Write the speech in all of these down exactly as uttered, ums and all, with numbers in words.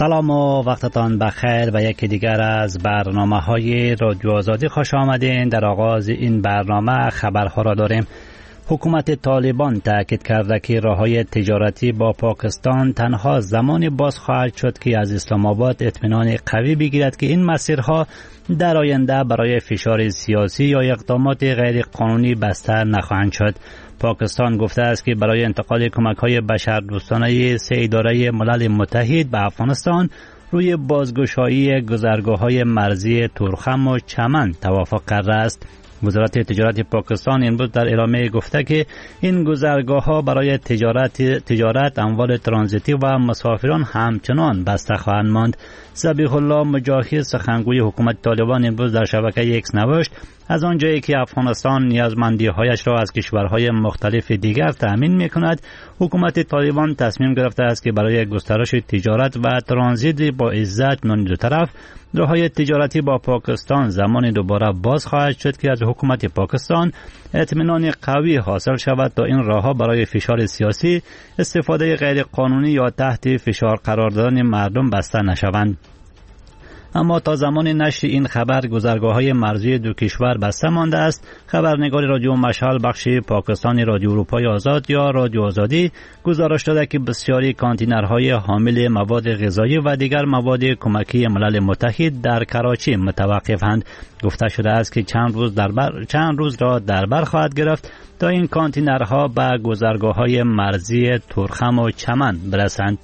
سلام و وقتتان بخیر و یکی دیگر از برنامه های رادیو آزادی خوش آمدین. در آغاز این برنامه خبرها را داریم. حکومت طالبان تاکید کرده که راههای تجارتی با پاکستان تنها زمانی باز خواهد شد که از اسلام آباد اطمینان قوی بگیرد که این مسیرها در آینده برای فشار سیاسی یا اقدامات غیر قانونی بسته نخواهند شد. پاکستان گفته است که برای انتقال کمک‌های بشردوستانه سه اداره ملل متحد به افغانستان روی بازگشایی گذرگاه‌های مرزی تورخم و چمن توافق کرده است. وزارت تجارت پاکستان امروز در اعلامیه گفته که این گذرگاه‌ها برای تجارت تجارت اموال ترانزیتی و مسافران همچنان بسته خواهند ماند. ذبیح الله مجاهد سخنگوی حکومت طالبان امروز در شبکه ایکس نوشت از آنجایی که افغانستان نیازمندی‌هایش را از کشورهای مختلف دیگر تأمین می‌کند، حکومت طالبان تصمیم گرفته است که برای گسترش تجارت و ترانزیت با عزت میان دو طرف راههای تجارتی با پاکستان زمان دوباره باز خواهد شد که از حکومت پاکستان اطمینان قوی حاصل شود تا این راهها برای فشار سیاسی، استفاده غیر قانونی یا تحت فشار قرار دادن مردم بسته نشوند. اما تا زمان نشر این خبر گذرگاه‌های مرزی دو کشور بسته مانده است. خبرنگار رادیو مشعل بخش پاکستانی رادیو اروپای آزاد یا رادیو آزادی گزارش داده که بسیاری کانتینرهای حامل مواد غذایی و دیگر مواد کمکی ملل متحد در کراچی متوقفند. گفته شده است که چند روز در بر چند روز را در بر خواهد گرفت تا این کانتینرها به گذرگاه‌های مرزی تورخم و چمن برسند.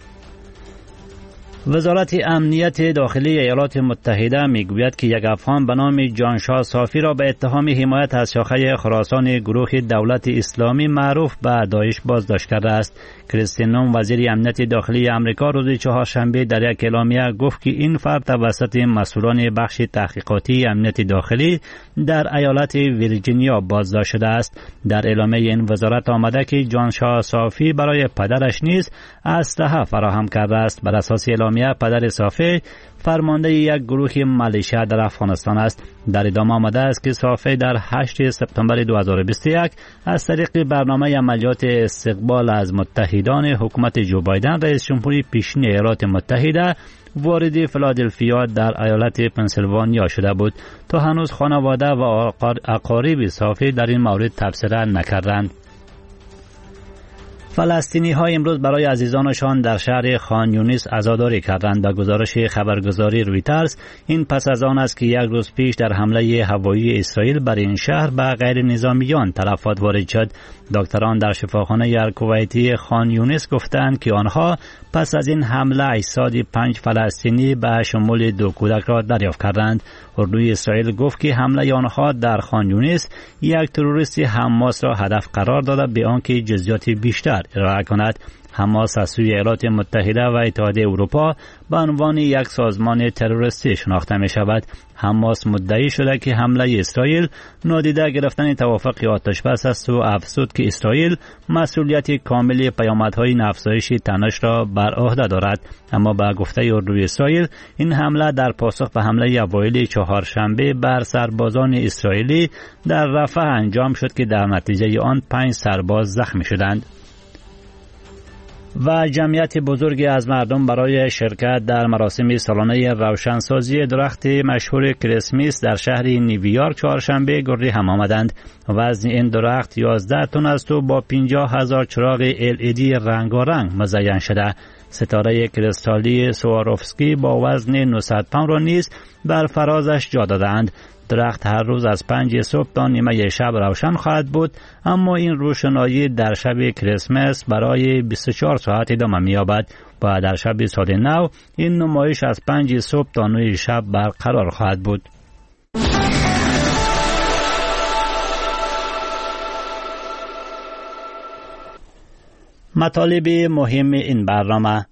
وزارت امنیت داخلی ایالات متحده میگوید که یک افغان به نام جانشاه صافی را به اتهام حمایت از شاخه خراسان گروه دولت اسلامی معروف به داعش بازداشت کرده است. کریستین نوم وزیر امنیت داخلی آمریکا روز چهارشنبه در یک اعلامیه گفت که این فرد توسط مسئولان بخش تحقیقاتی امنیت داخلی در ایالت ویرجینیا بازداشت شده است. در اعلامیه این وزارت آمده که جانشاه صافی برای پدرش نیز اسلحه فراهم کرده است. بر اساس اعلامیه پدر صافی فرمانده یک گروه ملیشه در افغانستان است. در ادامه آمده است که صافی در هشتم سپتامبر دو هزار و بیست و یک از طریق برنامه عملیات استقبال از متحدان حکومت جو بایدن رئیس جمهوری پیشین ایالات متحده وارد فیلادلفیا در ایالت پنسیلوانیا شده بود. تا هنوز خانواده و اقارب صافی در این مورد تبصره نکردند. فلسطینی ها امروز برای عزیزانشان در شهر خان یونس عزاداری کردند. به گزارش خبرگزاری رویترز این پس از آن است که یک روز پیش در حمله هوایی اسرائیل بر این شهر به غیر نظامیان تلفات وارد شد. دکتران در شفاخانه الکویتی خان یونس گفتند که آنها پس از این حمله اجساد پنج فلسطینی به شمول دو کودک را دریافت کردند. اردوی اسرائیل گفت که حمله آنها در خان یونس یک تروریست حماس را هدف قرار داده به آنکه جزئیات بیشتر ارائه کند. حماس از سوی ایالات متحده و اتحادیه اروپا به عنوان یک سازمان تروریستی شناخته می شود. حماس مدعی شده که حمله اسرائیل نادیده گرفتن توافق آتش بس است و افزود که اسرائیل مسئولیت کامل پیامدهای افزایش تنش را بر عهده دارد. اما به گفته اردوی اسرائیل این حمله در پاسخ به حمله اوایل چهارشنبه بر سربازان اسرائیلی در رفح انجام شد که در نتیجه آن پنج سرباز زخمی شدند. و جمعیت بزرگی از مردم برای شرکت در مراسم سالانه روشنسازی درخت مشهور کریسمس در شهر نیویورک چهارشنبه گردی هم آمدند. وزن این درخت یازده تن است و با پنجاه هزار چراغ ال ای دی رنگارنگ مزین شده. ستاره کریستالی سواروفسکی با وزن نهصد پوند را نیز بر فرازش جا دادند. درخت هر روز از پنج صبح تا نیمه شب روشن خواهد بود، اما این روشنایی در شب کریسمس برای بیست و چهار ساعت ادامه می‌یابد و در شب سال نو این نمایش از پنج صبح تا نه شب برقرار خواهد بود. مطالب مهم این برنامه: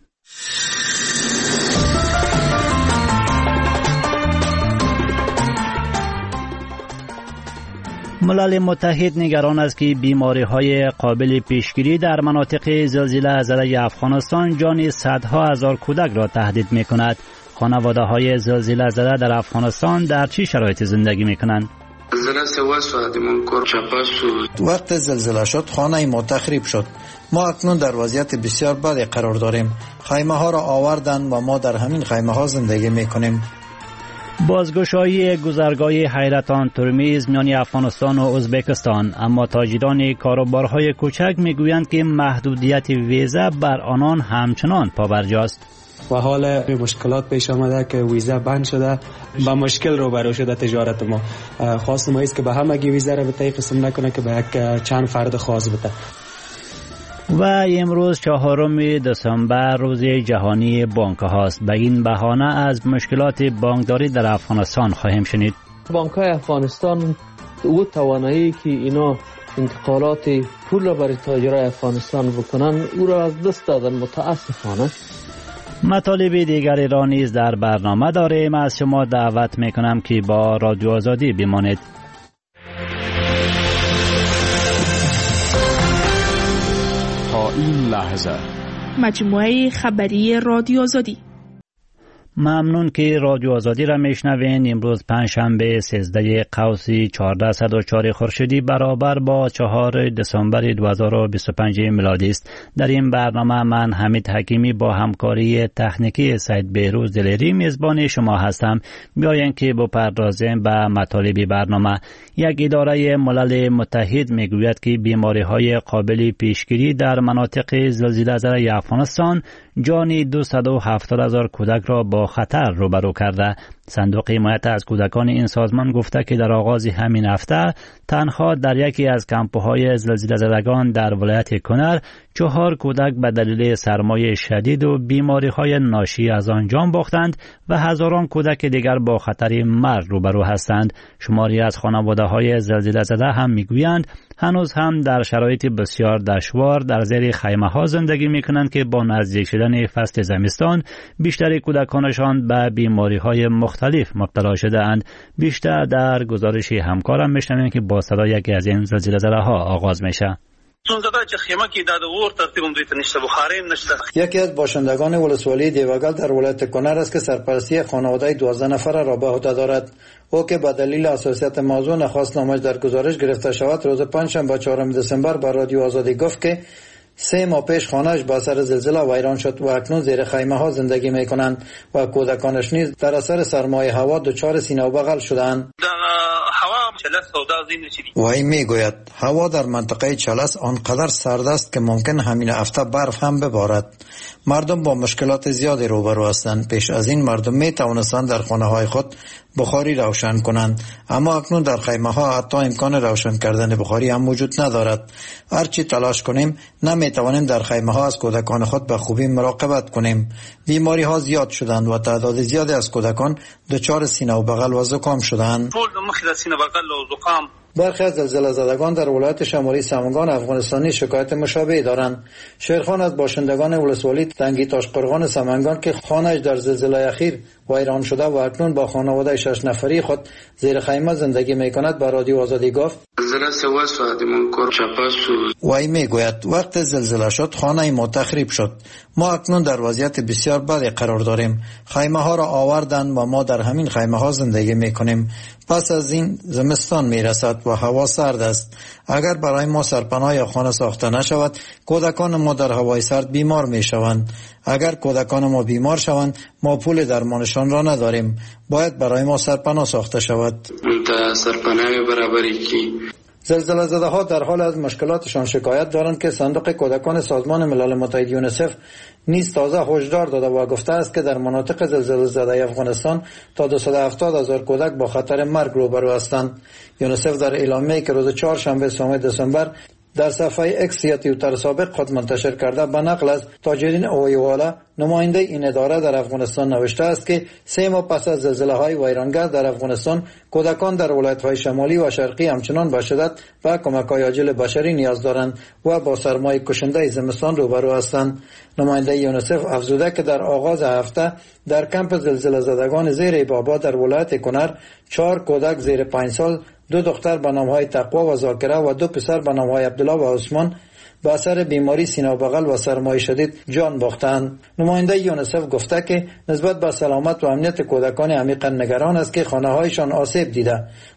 ملل متحد نگران است که بیماری‌های قابل پیشگیری در مناطق زلزله زده افغانستان جان صدها هزار کودک را تهدید می‌کند. خانواده‌های زلزله زده در افغانستان در چه شرایطی زندگی می‌کنند؟ وقت زلزله شد خانه ما تخریب شد. ما اکنون در وضعیت بسیار بدی قرار داریم. خیمه ها را آوردند و ما در همین خیمه ها زندگی می کنیم. بازگشایی گذرگاه حیرتان ترمیز میان افغانستان و ازبکستان، اما تاجران کاروبارهای کوچک میگویند که محدودیت ویزا بر آنان همچنان پابرجاست. و حال مشکلات پیش آمده که ویزا بند شده، با مشکل روبرو شده تجارت ما. خواست ما است که به همگی ویزا را به تایی قسم نکنه که به یک چند فرد خاص بده. و امروز چهارم دسامبر روز جهانی بانک هاست. به این بهانه از مشکلات بانکداری در افغانستان خواهیم شنید. بانک های افغانستان او توانایی که اینا انتقالات پول را برای تاجرای افغانستان بکنن او را از دست دادن متاسفانه. مطالب دیگری را نیز در برنامه داریم. از شما دعوت میکنم که با رادیو آزادی بمانید. تا این لحظه مجموعه خبری رادیو آزادی. ممنون که رادیو آزادی را میشنوین. امروز پنجشنبه سیزده قوسی چهارصد و چهار خورشیدی برابر با چهار دسامبر دو هزار و بیست و پنج میلادی است. در این برنامه من حمید حکیمی با همکاری تکنیکی سید بهروز دلیری میزبان شما هستم. بیاین که بپردازیم به مطالب برنامه. یک اداره ملل متحد میگوید که بیماری های قابل پیشگیری در مناطق زلزله زده افغانستان جان دویست و هفتاد هزار کودک را با خطر روبرو کرده. صندوق حمایت از کودکان این سازمان گفته که در آغاز همین هفته تنها در یکی از کمپ‌های زلزله زدگان در ولایت کنر چهار کودک به دلیل سرمای شدید و بیماری‌های ناشی از آن جان باختند و هزاران کودک دیگر با خطر مرگ روبرو هستند. شماری از خانواده‌های زلزله زده هم میگویند هنوز هم در شرایط بسیار دشوار در زیر خیمه‌ها زندگی می‌کنند که با نزدیک شدن فصل زمستان بیشتر کودکانشان به بیماری‌های مختلف مبتلا شده‌اند. بیشتر در گزارش همکارم می‌شنویم که با صدای یکی از این زلزله زده‌ها آغاز میشه. یکی از باشندگان ولسوالی دیوگل در ولایت کنر است که سرپرستی خانواده دوازده نفره را به عهده دارد. او که به دلیل حساسیت موضوع نخواست نامش در گزارش گرفته شود، روز پنجشنبه چهارم دسامبر به رادیو آزادی گفت که سه ماه پیش خانه‌اش به اثر زلزله ویران شد و اکنون زیر خیمه ها زندگی می کنند و کودکانش نیز در اثر سرمای هوا دچار سینه و بغل شدند. و این می گوید هوا در منطقه چلس آنقدر سرد است که ممکن همین هفته برف هم ببارد. مردم با مشکلات زیادی روبرو هستند. پیش از این مردم می توانستند در خانه های خود بخاری روشن کنند، اما اکنون در خیمه ها حتی امکان روشن کردن بخاری هم وجود ندارد. هرچی تلاش کنیم نمی توانیم در خیمه ها از کودکان خود به خوبی مراقبت کنیم. بیماری ها زیاد شدند و تعداد زیادی از کودکان دچار سینه و بغل و زکام شدند. برخی از زلزله زدگان در ولایت شمالی سمنگان افغانستانی شکایت مشابهی دارند. شیرخان از باشندگان ولسوالی تنگی تاشقرغان سمنگان که خانه‌اش در زلزله اخیر ویران شده و اکنون با خانواده شش نفری خود زیر خیمه زندگی می‌کند به رادیو آزادی گفت. و این میگوید وقت زلزله شد خانه ما تخریب شد. ما اکنون در وضعیت بسیار بدی قرار داریم. خیمه ها را آوردند و ما در همین خیمه ها زندگی میکنیم. پس از این زمستان میرسد و هوا سرد است. اگر برای ما سرپناه یا خانه ساخته نشود کودکان ما در هوای سرد بیمار میشوند. اگر کودکان ما بیمار شوند ما پول درمانشان را نداریم. باید برای ما سرپناه ساخته شود. سرپناه برابری کی زلزله زده ها در حال از مشکلاتشان شکایت دارند که صندوق کودکان سازمان ملل متحد یونیسف نیز تازه هشدار داده و گفته است که در مناطق زلزله زده افغانستان تا دویست و هفتاد هزار کودک با خطر مرگ روبرو هستند. یونیسف در اعلامیه‌ای که روز چهارشنبه سوم دسامبر در صفحه اکس یا توییتر سابق خود منتشر کرده به نقل از تاجرین اویوالا نماینده این اداره در افغانستان نوشته است که سه ماه پس از زلزله های ویرانگر در افغانستان کودکان در ولایت های شمالی و شرقی همچنان به شدت و کمک های عاجل بشری نیاز دارند و با سرمای کشنده زمستان روبرو هستند. نماینده یونیسف افزوده که در آغاز هفته در کمپ زلزله زدگان زیر بابا در ولایت کنر چهار کودک زیر پنج سال، دو دختر به نام‌های تقوا و ذاکره و دو پسر به نام‌های عبدالله و عثمان به اثر بیماری سینه و بغل و سرمای شدید جان باختند. نماینده یونیسف گفته که نسبت به سلامت و امنیت کودکان عمیقا نگران است که خانه‌هایشان آسیب دیده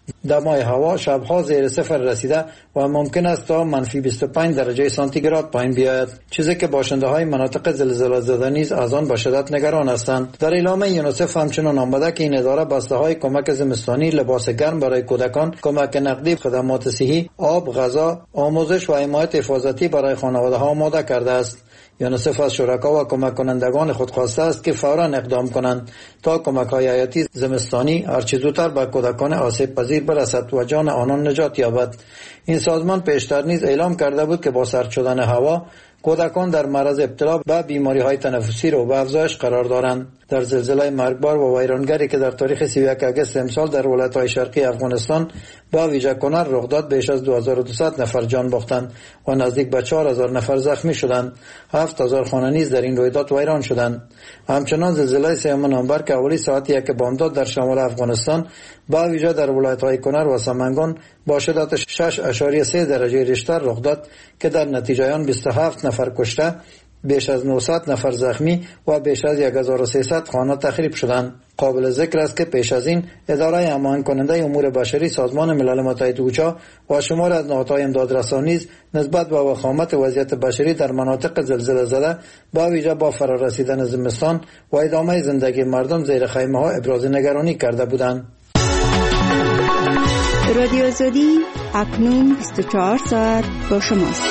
دمای هوا شبها زیر صفر رسیده و ممکن است تا منفی بیست و پنج درجه سانتیگراد پایین بیاید، چیزی که باشنده های مناطق زلزله زده نیز از آن به شدت نگران هستند. در اعلامیه یونیسف همچنین آمده که این اداره بسته های کمک زمستانی، لباس گرم برای کودکان، کمک نقدی، خدمات صحی، آب، غذا، آموزش و حمایت حفاظتی برای خانواده ها آماده کرده است. یونیسف از شرکا و کمک کنندگان خود خواسته است که فوراً اقدام کنند تا کمک های حیاتی زمستانی هرچه زودتر به کودکان آسیب پذیر برسد و جان آنان نجات یابد. این سازمان پیشتر نیز اعلام کرده بود که با سرد شدن هوا کودکان در معرض ابتلا به بیماری های تنفسی رو به افزایش قرار دارند. در زلزله مرگبار و ویرانگری که در تاریخ سی و یک آگوست امسال در ولایت‌های شرقی افغانستان با ویژه کنر رخ داد، بیش از دو هزار و دویست نفر جان باختند و نزدیک به چهار هزار نفر زخمی شدند. هفت هزار خانه نیز در این رویداد ویران شدند. همچنان زلزله سوم نوامبر که حوالی ساعت یک بامداد در شمال افغانستان با ویژه در ولایت‌های کنر و سمنگان با شدت شش اشاریه سه درجه ریشتر رخ داد که در نتیجه آن بیست و هفت نفر کشته، بیش از نهصد نفر زخمی و بیش از هزار و سیصد خانه تخریب شدند. قابل ذکر است که پیش از این اداره هماهنگ کننده امور بشری سازمان ملل متحد اوچا و شمار از نهادهای امدادرسانی نیز نسبت به وخامت وضعیت بشری در مناطق زلزله زده با ویژه با فرارسیدن زمستان و ادامه زندگی مردم زیر خیمه ها ابراز نگرانی کرده بودند. رادیو آزادی اکنون بیست و چهار ساعت با شماست.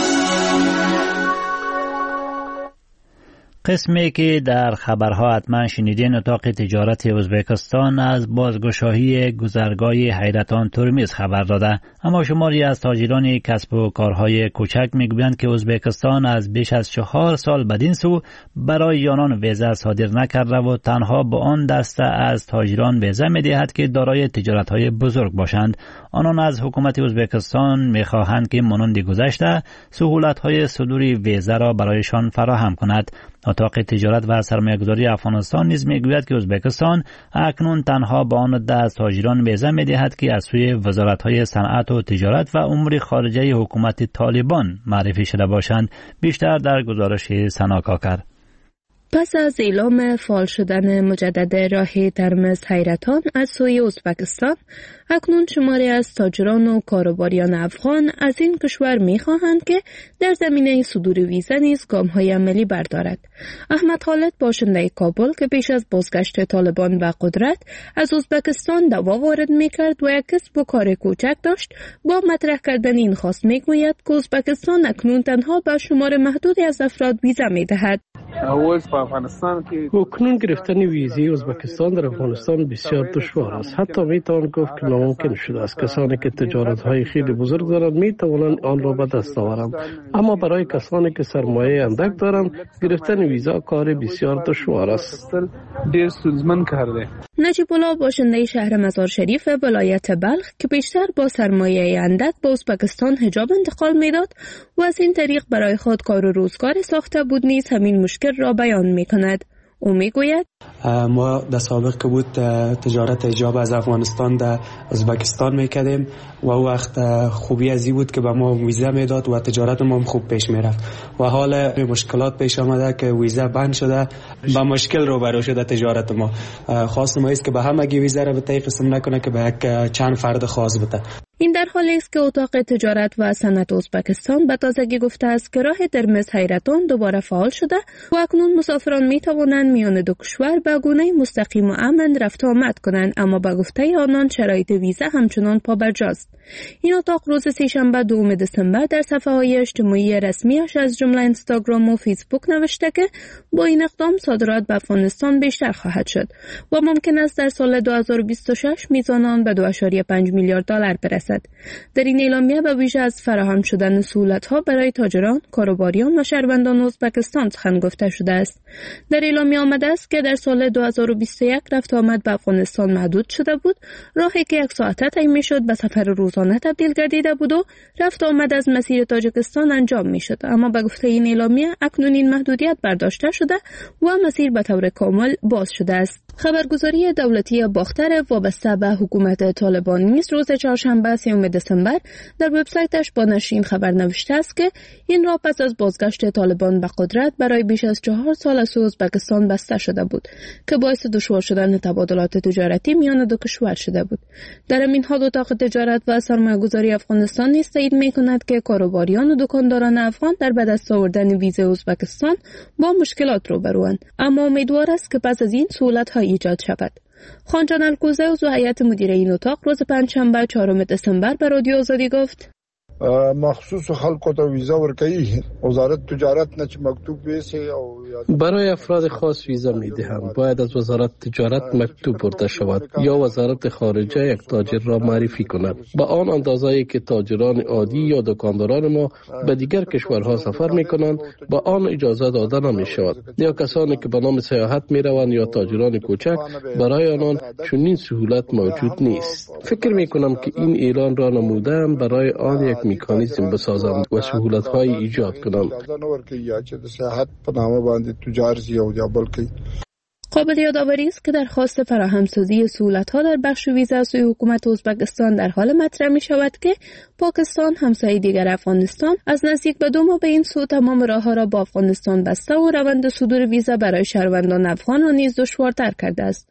قسمی که در خبرها حتما شنیدین، اتاق تجارت ازبکستان از بازگشایی گذرگاه حیرتان ترمیز خبر داده. اما شماری از تاجران کسب و کارهای کوچک میگویند که ازبکستان از بیش از چهار سال بدین سو برای یانان ویزا صادر نکرده و تنها به آن دسته از تاجران ویزا میدهد که دارای تجارتهای بزرگ باشند. آنان از حکومت ازبکستان میخواهند که مانند گذشته سهولت‌های صدور ویزا را برایشان فراهم کند. اتاق تجارت و سرمایه‌گذاری افغانستان نیز میگوید که ازبکستان اکنون تنها به آن عده از تاجران ویزا میدهد که از سوی وزارت‌های صنعت و تجارت و امور خارجه حکومت طالبان معرفی شده باشند. بیشتر در گزارش سنا کاکر. پس از اعلام فعال شدن مجدد راه ترمز حیرتان از سوی ازبکستان، اکنون شماری از تاجران و کاروباریان افغان از این کشور می‌خواهند که در زمینه صدور ویزا نیز گام‌های عملی بردارد. احمد خالد باشنده کابل که پیش از بازگشت طالبان به قدرت از ازبکستان دوا وارد می‌کرد و یک کسب و کار کوچک داشت، با مطرح کردن این خواست می‌گوید که ازبکستان اکنون تنها به شمار محدودی از افراد ویزا می‌دهد. اکنون گرفتن ویزی ازبکستان در افغانستان بسیار دشوار است. حتی میتوان گفت که ناممکن شده است. کسانی که تجارت های خیلی بزرگ دارند میتوانند آن را به دست آورند، اما برای کسانی که سرمایه اندک دارند گرفتن ویزا کار بسیار دشوار است. نجیب الله باشنده شهر مزار شریف ولایت بلخ که بیشتر با سرمایه اندک به ازبکستان حجاب انتقال میداد و از این طریق برای خود کار و روزگار ساخته بود، نیز همین مشکل را بیان میکند. او میگوید ما در سابق که بود تجارت حجاب از افغانستان در ازبکستان میکردیم و او وقت خوبی ازی بود که به ما ویزا میداد و تجارت ما خوب پیش میرفت و حال مشکلات پیش آمده که ویزا بند شده، با مشکل روبرو شده تجارت ما. خواست ما است که به همگی ویزا را به طریق قسم نکنه که به یک چند فرد خاص بده. این در حالی است که اتاق تجارت و صنعت ازبکستان به تازگی گفته است که راه ترمز حیرتان دوباره فعال شده و اکنون مسافران می توانند میان دو کشور به گونه مستقیم و امن رفت آمد کنند، اما به گفته آنان شرایط ویزا همچنان پابرجاست. این اتاق روز سه‌شنبه دوم دسامبر در صفحه های اجتماعی رسمیش از جمله اینستاگرام و فیسبوک نوشته که با این اقدام صادرات به افغانستان بیشتر خواهد شد و ممکن است در سال دو هزار و بیست و شش میزان آن به دو و پنج میلیارد دلار برسد. در این اعلامیه به ویژه از فراهم شدن سهولت‌ها برای تاجران، کاروباریان و شهروندان ازبکستان سخن گفته شده است. در اعلامیه آمده است که در سال دو هزار و بیست و یک رفت آمد به افغانستان محدود شده بود، راهی که یک ساعته طی می‌شد به سفر روزانه تبدیل گردیده بود و رفت آمد از مسیر تاجیکستان انجام می‌شد. اما به گفته این اعلامیه اکنون این محدودیت برداشته شده و مسیر به طور کامل باز شده است. خبرگزاری دولتی باختر وابسته به حکومت طالبان نیز روز چهارشنبه سیوم دسامبر در وبسایتش با نشرین خبر نوشته است که این راه پس از بازگشت طالبان به قدرت برای بیش از چهار سال از ازبکستان بسته شده بود که باعث دشوار شدن تبادلات تجارتی میان دو کشور شده بود. در این حال اتاق تجارت و سرمایه‌گذاری افغانستان نیز تایید می‌کند که کاروباریان و دکانداران افغان در به دست آوردن ویزای ازبکستان با مشکلات روبروند، اما امیدوار است که پس از این سهولت‌ها ایجاد شود. خانجان الکوزه عضو هیئت مدیره این اتاق روز پنجشنبه چهارم دسامبر به رادیو آزادی گفت: مخصوص خلکو ته ویزا ورکوي، وزارت تجارت نه چې مکتوب ویسي او برای افراد خاص ویزا میدهند. باید از وزارت تجارت مکتوب برده شود یا وزارت خارجه یک تاجر را معرفی کند با آن اندازه‌ای که تاجران عادی یا دکانداران ما به دیگر کشورها سفر میکنند با آن اجازه داده نمی شود، یا کسانی که به نام سیاحت میروند یا تاجران کوچک برای آنان چنین سهولت موجود نیست. فکر میکنم که این اعلان را نمودم برای آن یک مکانیزم بسازند و سهولت‌های ایجاد کنند. قابل یادآوری است که درخواست فراهمسازی سهولت‌ها در بخش ویزا از سوی حکومت ازبکستان در حال مطرح می‌شود که پاکستان همسایه دیگر افغانستان از نزدیک به دو ماه به این سو تمام راه‌ها را با افغانستان بسته و روند صدور ویزا برای شهروندان افغان را نیز دشوارتر کرده است.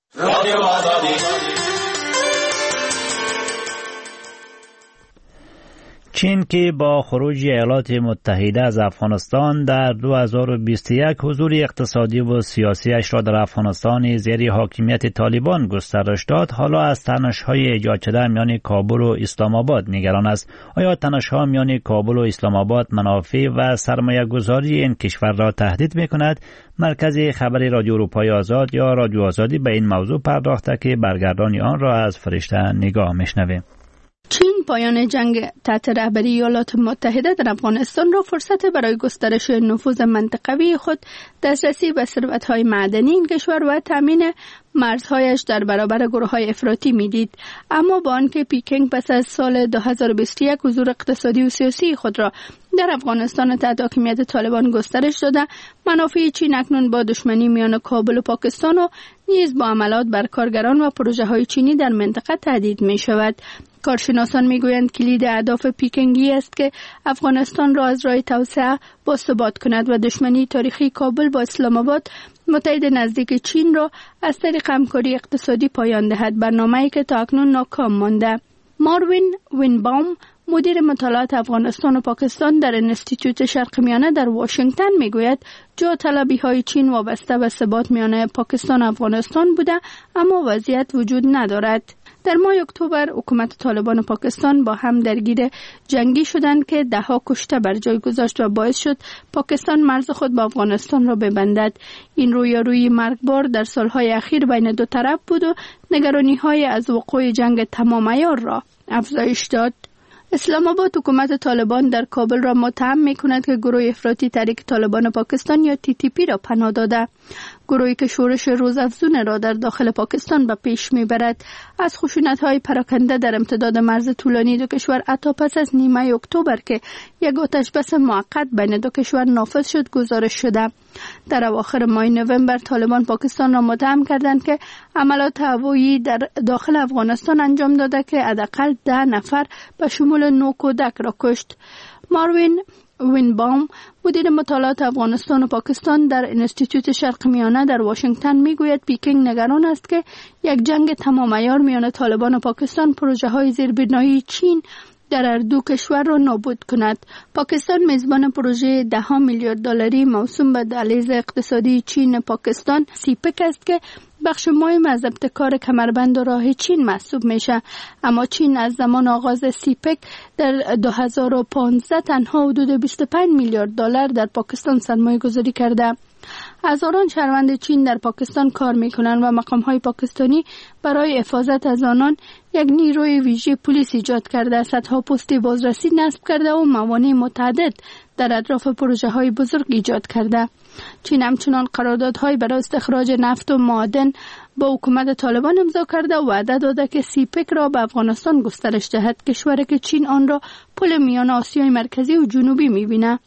چین که با خروج ایالات متحده از افغانستان در دو هزار و بیست و یک حضور اقتصادی و سیاسیش را در افغانستان زیر حاکمیت طالبان گسترش داد، حالا از تنش‌های ایجاد شده میان کابل و اسلام آباد نگران است. آیا تنش‌ها میان کابل و اسلام آباد منافع و سرمایه‌گذاری این کشور را تهدید می‌کند؟ مرکز خبری رادیو اروپای آزاد یا رادیو آزادی به این موضوع پرداخته که برگردانی آن را از فرشته نگاه می‌شنویم. چین پایان جنگ تحت رهبری ایالات متحده در افغانستان را فرصت برای گسترش نفوذ منطقوی خود، دسترسی به ثروت‌های معدنی این کشور و تامین مرزهایش در برابر گروه‌های افراطی می‌دید. اما با آنکه پیکنگ پس از سال دو هزار و بیست و یک حضور اقتصادی و سیاسی خود را در افغانستان تحت حاکمیت طالبان گسترش داده، منافع چین اکنون با دشمنی میان کابل و پاکستان و نیز با حملات بر کارگران و پروژه‌های چینی در منطقه تهدید می‌شود. کارشناسان میگویند کلید اهداف پیکنگی است که افغانستان را از راه توسعه باثبات کند و دشمنی تاریخی کابل با اسلام آباد متحد نزدیک چین را از طریق همکاری اقتصادی پایان دهد، برنامه‌ای که تا اکنون ناکام مانده. ماروین وینباوم، مدیر مطالعات افغانستان و پاکستان در انستیتوت شرق میانه در واشنگتن میگوید جا طلبی های چین وابسته به ثبات میان پاکستان و افغانستان بوده، اما وضعیت وجود ندارد. در ماه اکتبر حکومت طالبان و پاکستان با هم درگیر جنگی شدند که ده ها کشته بر جای گذاشت و باعث شد پاکستان مرز خود با افغانستان را ببندد. این رویارویی مرگبار در سالهای اخیر بین دو طرف بود و نگرانی‌های از وقوع جنگ تمام عیار را افزایش داد. اسلام آباد حکومت طالبان در کابل را متهم می‌کند که گروه افراطی تحریک طالبان پاکستان یا تی تی پی را پناه داده. گروهی که شورش روزافزون را در داخل پاکستان به پیش میبرد. از خشونت‌های پراکنده در امتداد مرز طولانی دو کشور حتی پس از نیمه اکتبر که یک آتش بس موقت بین دو کشور نافذ شد گزارش شده. در اواخر ماه نوامبر طالبان پاکستان را متهم کردند که عملات هوایی در داخل افغانستان انجام داده که حداقل ده نفر به شمول نو کودک را کشت. ماروین وینباوم، مدیر مطالعات افغانستان و پاکستان در انستیتوت شرق میانه در واشنگتن میگوید پیکنگ نگران است که یک جنگ تمام عیار میان طالبان و پاکستان پروژه های زیربنایی چین در هر دو کشور را نابود کند. پاکستان میزبان پروژه ده میلیارد دلاری موسوم به دهلیز اقتصادی چین پاکستان سیپک است که بخش مهم از ابتکار کمربند و راه چین محسوب میشه، اما چین از زمان آغاز سیپک در دو هزار و پانزده تنها حدود بیست و پنج میلیارد دلار در پاکستان سرمایه گذاری کرده. هزاران شهروند چین در پاکستان کار میکنند و مقام‌های پاکستانی برای حفاظت از آنان یک نیروی ویژه پلیس ایجاد کرده، صدها پست بازرسی نصب کرده و موانع متعدد در اطراف پروژه‌های بزرگ ایجاد کرده. چین همچنان قراردادهای برای استخراج نفت و معادن با حکومت طالبان امضا کرده و وعده داده که سیپک را به افغانستان گسترش دهد، کشوری که چین آن را پل میان آسیای مرکزی و جنوبی می‌بیند.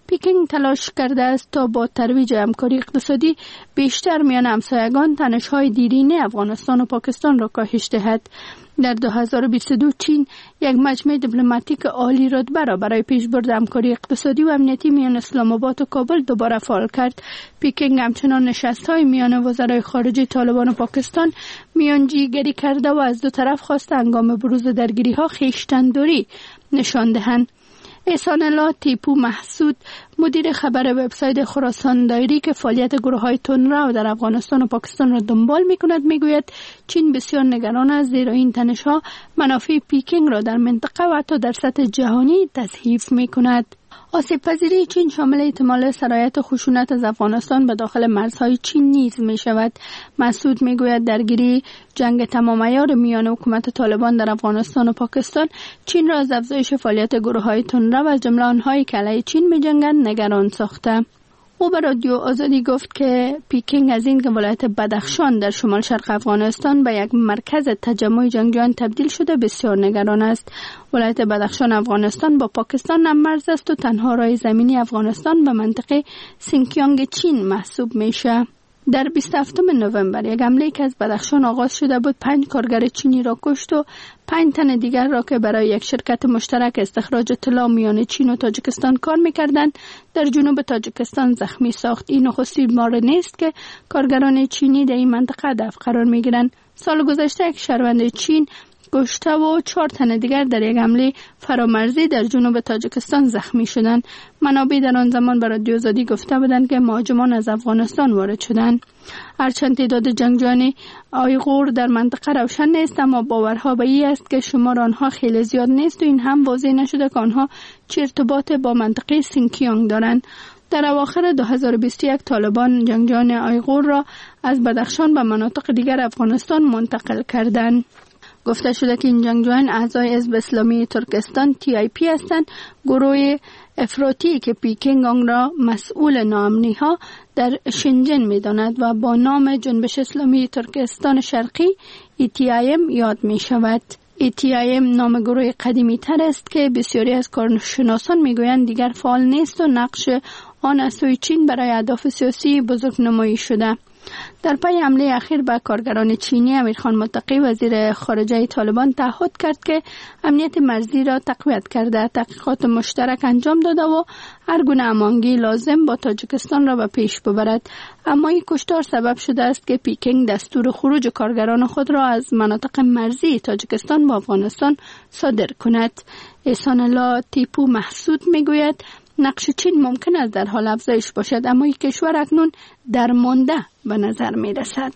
پیکنگ تلاش کرده است تا با ترویج همکاری اقتصادی بیشتر میان همسایگان تنش‌های دیرینه افغانستان و پاکستان را کاهش دهد. در دو هزار و بیست و دو چین یک مجمع دیپلماتیک عالی رتبه را برای پیشبرد همکاری اقتصادی و امنیتی میان اسلام آباد و کابل دوباره فعال کرد. پیکنگ همچنان نشست‌های میان وزرای خارجه طالبان و پاکستان میانجیگری کرده و از دو طرف خواسته هنگام بروز درگیری‌ها خویشتن‌داری نشان دهند. احسان الله تیپو محسود مدیر خبر وبسایت خراسان دایری که فعالیت گروه‌های تندرو در افغانستان و پاکستان را دنبال می‌کند میگوید چین بسیار نگران است زیرا این تنش‌ها منافع پیکنگ را در منطقه و حتی در سطح جهانی تضعیف می‌کند. آسیب پذیری چین شامل احتمال سرایت خشونت از افغانستان به داخل مرزهای چین نیز می شود. مسعود می گوید درگیری جنگ تمام عیار میان حکومت طالبان در افغانستان و پاکستان چین را از افزایش فعالیت گروه‌های تندرو از جمله آنهایی که علیه چین می جنگند نگران ساخته. او به رادیو آزادی گفت که پیکنگ از این که ولایت بدخشان در شمال شرق افغانستان به یک مرکز تجمع جنگجویان تبدیل شده بسیار نگران است. ولایت بدخشان افغانستان با پاکستان هم مرز است و تنها راه زمینی افغانستان به منطقه سینکیانگ چین محسوب میشه. در بیست و هفتم نوامبر یک حمله که از بدخشان آغاز شده بود پنج کارگر چینی را کشت و پنج تن دیگر را که برای یک شرکت مشترک استخراج طلا میان چین و تاجیکستان کار میکردند در جنوب تاجیکستان زخمی ساخت. این نخستین بار نیست که کارگران چینی در این منطقه هدف قرار میگیرند. سال گذشته یک شهروند چین کشته و چهار تن دیگر در یک حمله فرامرزی در جنوب تاجیکستان زخمی شدند. منابع در آن زمان برای رادیو آزادی گفته بودند که مهاجمان از افغانستان وارد شدند. هرچند تعداد جنگجویان آیغور در منطقه روشن نیست اما باورها به این است که شمار آنها خیلی زیاد نیست و این هم واضح نشده که آنها چه ارتباط با منطقه سینکیانگ دارند. در اواخر دو هزار و بیست و یک طالبان جنگجویان آیغور را از بدخشان به مناطق دیگر افغانستان منتقل کردند. گفته شده که این جنگجویان اعضای حزب اسلامی ترکستان تی آی پی هستند، گروه افراطی که پیکنگ آن را مسئول ناامنی ها در شنجن می داند و با نام جنبش اسلامی ترکستان شرقی ای تی آی ام یاد می شود. ای تی آی ام نام گروه قدیمی تر است که بسیاری از کارشناسان می گویند دیگر فعال نیست و نقش آن از سوی چین برای اهداف سیاسی بزرگ نمایی شده. در پی حمله اخیر به کارگران چینی امیرخان متقی وزیر خارجه طالبان تعهد کرد که امنیت مرزی را تقویت کرده، تحقیقات مشترک انجام داده و هر گونه هماهنگی لازم با تاجیکستان را به پیش ببرد. اما این کشتار سبب شده است که پیکنگ دستور خروج کارگران خود را از مناطق مرزی تاجیکستان با افغانستان صادر کند. احسان الله تیپو محسود میگوید نقش چین ممکن است در حال افزایش باشد اما این کشور اکنون درمانده به نظر می رسد.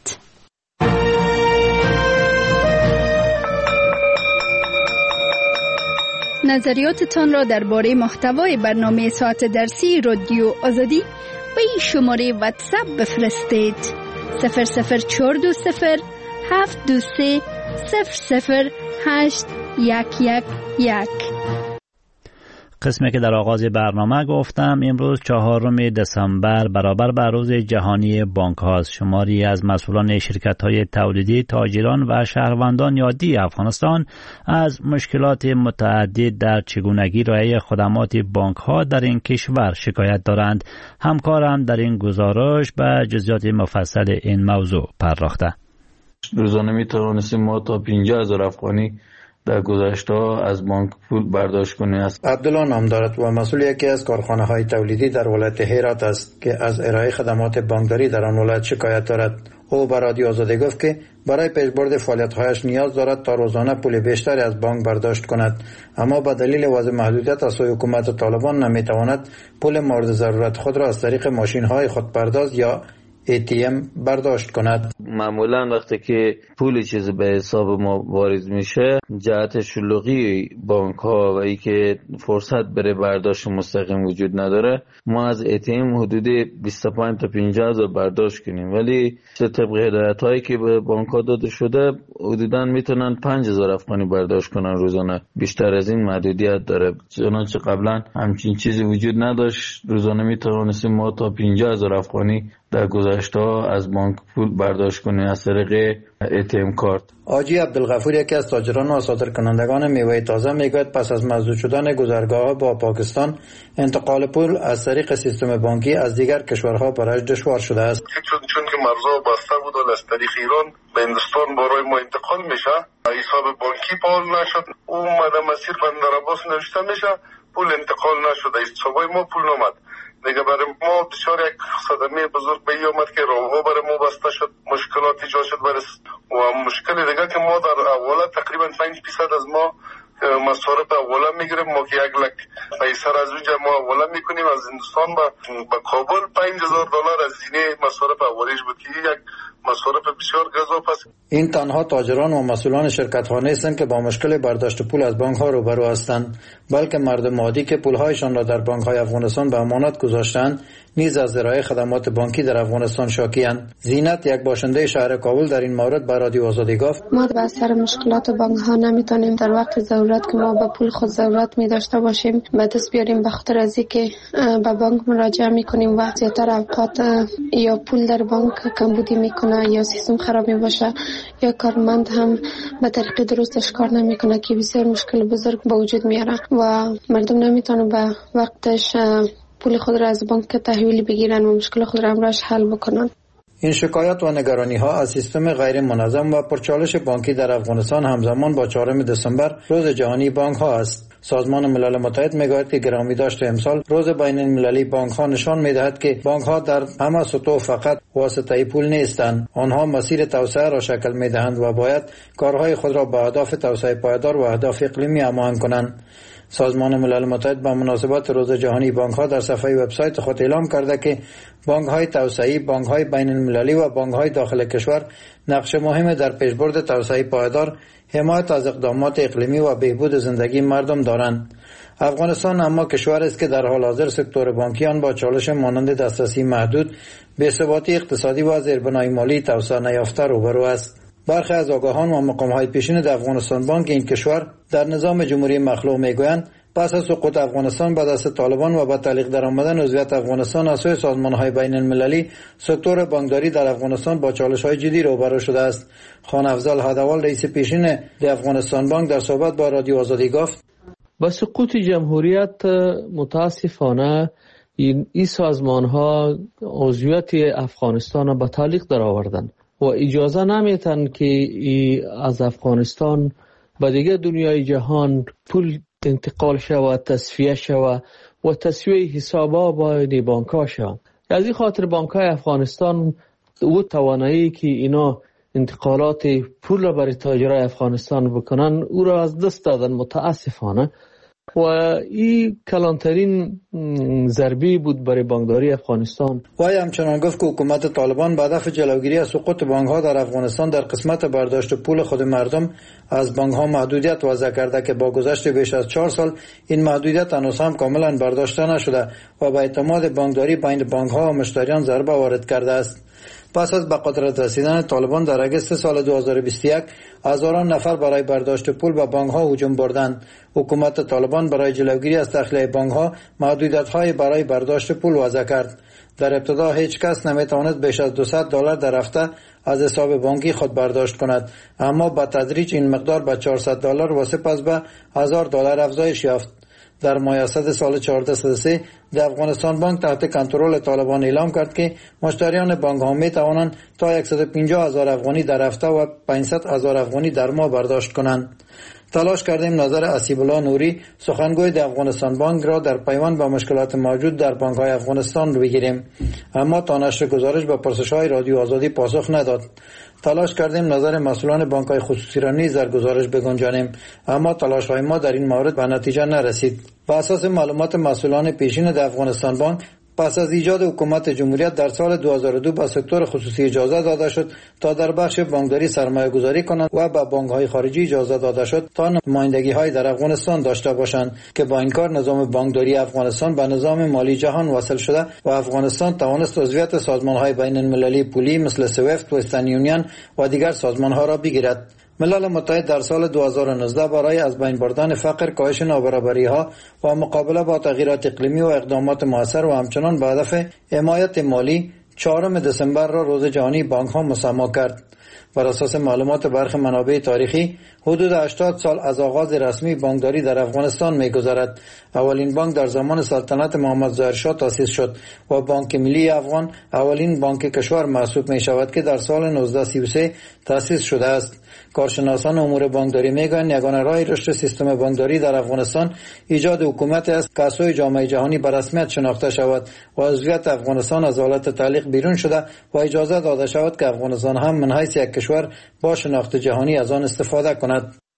نظریاتتان را درباره محتوای برنامه ساعت درسی رادیو آزادی به این شماره واتساپ بفرستید: صفر صفر چهار دو صفر هفت دو سه صفر صفر هشت یک یک یک. قسمی که در آغاز برنامه گفتم امروز چهارم دسامبر برابر با روز جهانی بانک هاست. شماری از مسئولان شرکت های تولیدی، تاجران و شهروندان عادی افغانستان از مشکلات متعدد در چگونگی ارائه خدمات بانک ها در این کشور شکایت دارند. همکارم در این گزارش به جزئیات مفصل این موضوع پرداخته. روزانه می توانستیم ما تا پنجاه هزار افغانی در گذشته از بانک پول برداشت کنیم است. عبدالله نام دارد و مسئول یکی از کارخانه های تولیدی در ولایت هرات است که از ارائه خدمات بانکداری در آن ولایت شکایت دارد. او به رادیو آزادی گفت که برای پیشبرد فعالیت‌هایش نیاز دارد تا روزانه پول بیشتری از بانک برداشت کند، اما به دلیل وضع محدودیت از سوی حکومت طالبان نمیتواند پول مورد ضرورت خود را از طریق ماشین‌های خودپرداز یا ای تی ام برداشت کند. معمولا وقتی که پول چیز به حساب ما وارد میشه، جهت شلوغی بانک ها و ای که فرصت بره برداشت مستقیم وجود نداره، ما از ای تی ام حدود بیست و پنج تا پنجاه هزار برداشت کنیم، ولی طبق هدایت هایی که به بانک ها داده شده حدودا میتونن پنج هزار افغانی برداشت کنن روزانه. بیشتر از این محدودیت داره، چنانچه قبلا همچین چیزی وجود نداشت. روزانه میتونستیم ما تا پنجاه هزار افغانی در گذشته از بانک پول برداشت کنه از طریق ای تی ام کارت. آجی عبدالغفور یکی از تاجران و صادرکنندگان میوه تازه میگوید پس از مسدود شدن گذرگاه‌ها با پاکستان انتقال پول از طریق سیستم بانکی از دیگر کشورها برایش دشوار شده است. چون چون که مرزها بسته بود و از طریق ایران به هندوستان برای ما انتقال میشه، حساب بانکی فعال نشد، اومده مسیر بندر عباس نوشته میشه، پول انتقال نشده، حسابای ما پول نمد. دیگه برای ما بسیار یک صدمه بزرگ به این آمد که راهها برای ما بسته شد، مشکلات ایجاد شد برای و مشکل دیگه که ما در اوله تقریبا پنج درصد از ما مصارف اوله میگیریم. ما که یک لک پیسر از اونجا ما اوله میکنیم از هندوستان به با کابل پنج هزار دلار از زینه مصارف اولیش بود که یک مصارف بسیار گزاف است. این تنها تاجران و مسئولان شرکت ها نیستند که با مشکل برداشت پول از بانک ها روبرو هستند، بلکه مردم عادی که پول هایشان را در بانک های افغانستان به امانت گذاشتند نیز از ارائه خدمات بانکی در افغانستان شاکی‌اند. زینت یک باشنده شهر کابل در این مورد به رادیو آزادی گفت: ما به اثر مشکلات بانک ها نمیتونیم در وقت ضرورت که ما به پول خود ضرورت می داشته باشیم به دست بیاریم، به خاطر از اینکه به بانک مراجعه میکنیم و زیاتر اوقات یا پول در بانک کمبودی میکنه یا سیستم خراب می باشه یا کارمند هم به طریق درستش کار نمیکنه که بسیار مشکل بزرگ به وجود میاره و مردم نمیتونن به وقتش پول خود را از بانک تحویل بگیرن و مشکل خود را امروز حل بکنن. این شکایات و نگرانی ها از سیستم غیر منظم و پرچالش بانکی در افغانستان همزمان با چهارم دسامبر روز جهانی بانک ها است. سازمان ملل متحد میگوید که گرامی داشت امسال روز بین المللی بانک ها نشان میدهد که بانک ها در همه سطوح فقط واسطه پول نیستند. آنها مسیر توسعه را شکل میدهند و باید کارهای خود را به اهداف توسعه پایدار و اهداف اقلیمی هماهنگ کنند. سازمان ملل متحد با مناسبت روز جهانی بانک ها در صفحه وبسایت خود اعلام کرده که بانک های توسعه‌ای، بانک های بین المللی و بانک های داخل کشور نقش مهم در پیشبرد توسعه پایدار، حمایت از اقدامات اقلیمی و بهبود زندگی مردم دارند. افغانستان اما کشور است که در حال حاضر سکتور بانکی آن با چالش مانند دسترسی محدود، بی‌ثباتی اقتصادی و زیربنای مالی توسعه نیافته روبرو است. برخی از آگاهان و مقام‌های پیشین در افغانستان بانک این کشور در نظام جمهوری مخلوع میگویند پس از سقوط افغانستان به دست طالبان و با تعلیق درآمدن عضویت افغانستان از سوی سازمان‌های بین المللی، سکتور بانکداری در افغانستان با چالش‌های جدی روبرو شده است. خان افضل هدوال رئیس پیشین در افغانستان بانک در صحبت با رادیو آزادی گفت: با سقوط جمهوریت متاسفانه این, این سازمان‌ها عضویت افغانستان را به تعلیق درآوردند و اجازه نمیتن که ای از افغانستان به دیگه دنیای جهان پول انتقال شود، تصفیه شود و تصفیه حسابا با بانک‌ها شود. از این خاطر بانک‌های افغانستان او توانایی که اینا انتقالات پول را برای تاجرای افغانستان بکنن او را از دست دادن متاسفانه و این کلانترین ضربه بود برای بانکداری افغانستان. وای همچنان گفت که حکومت طالبان به هدف جلوگیری از سقوط بانک‌ها در افغانستان در قسمت برداشت پول خود مردم از بانک‌ها محدودیت وضع کرده که با گذشت بیش از چهار سال این محدودیت هنوز هم کاملا برداشته نشده و به اعتماد بانکداری بین بانک‌ها و مشتریان ضربه وارد کرده است. پس از به قدرت رسیدن طالبان در اگست سال دو هزار و بیست و یک هزاران نفر برای برداشت پول به بانک‌ها هجوم بردند. حکومت طالبان برای جلوگیری از تخلیه بانک‌ها محدودیت‌های برای برداشت پول وضع کرد. در ابتدا هیچ کس نمی‌تواند بیش از دویست دلار در هفته از حساب بانکی خود برداشت کند، اما با تدریج این مقدار به چهارصد دلار و سپس به هزار دلار افزایش یافت. در مایاسد سال چهارده صد و سه در افغانستان بانک تحت کنترل طالبان اعلام کرد که مشتریان بانک ها می توانند تا صد و پنجاه هزار افغانی در هفته و پانصد هزار افغانی در ماه برداشت کنند. تلاش کردیم نظر اسیب الله نوری سخنگوی در افغانستان بانک را در پیوند با مشکلات موجود در بانک های افغانستان بگیریم، اما تا نشر گزارش به پرسش های رادیو آزادی پاسخ نداد. تلاش کردیم نظر مسئولان بانک های خصوصی را نیز در گزارش بگنجانیم، اما تلاش های ما در این مورد به نتیجه نرسید. بر اساس معلومات مسئولان پیشین در افغانستان بانک، پس از ایجاد حکومت جمهوریت در سال دو هزار و دو به سکتور خصوصی اجازه داده شد تا در بخش بانکداری سرمایه گذاری کنند و به بانک‌های خارجی اجازه داده شد تا نمایندگی‌های در افغانستان داشته باشند که با این کار نظام بانکداری افغانستان به نظام مالی جهان وصل شده و افغانستان توانست عضویت سازمان‌های بین المللی پولی مثل سویفت، وسترن یونین و دیگر سازمان‌ها را بگیرد. ملل متحد در سال دو هزار و نوزده برای از بین بردن فقر، کاهش نابرابری‌ها و مقابله با تغییرات اقلیمی و اقدامات موثر و همچنان به هدف حمایت مالی، چهارم دسامبر را روز جهانی بانک ها مسما کرد. بر اساس معلومات برخی منابع تاریخی حدود هشتاد سال از آغاز رسمی بانکداری در افغانستان می‌گذرد. اولین بانک در زمان سلطنت محمد ظاهر شاه تأسیس شد و بانک ملی افغان اولین بانک کشور محسوب می‌شود که در سال نوزده سی و سه تأسیس شده است. کارشناسان امور بانکداری میگویند یگانه راه رشد سیستم بانکداری در افغانستان ایجاد حکومتی است که از سوی جامعه جهانی به رسمیت شناخته شود و عضویت افغانستان از حالت تعلیق بیرون شده و اجازه داده شود که افغانستان هم من حیث یک کشور با شناخت جهانی از آن استفاده کند.